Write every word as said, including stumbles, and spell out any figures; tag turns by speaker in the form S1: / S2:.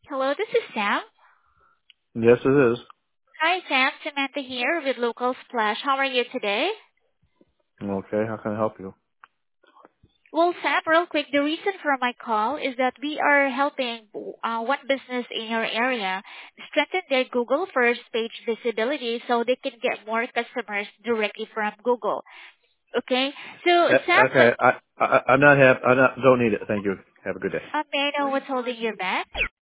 S1: Hello, this is Sam.
S2: Yes, it is.
S1: Hi, Sam. Samantha here with Local Splash. How are you today?
S2: Okay, how can I help you?
S1: Well, Sam, real quick, the reason for my call is that we are helping uh, one business in your area strengthen their Google first page visibility so they can get more customers directly from Google. Okay? So,
S2: Uh,
S1: Sam,
S2: okay, I, I I'm not have I not don't need it. Thank you. Have a good day.
S1: uh, may I know what's holding you back?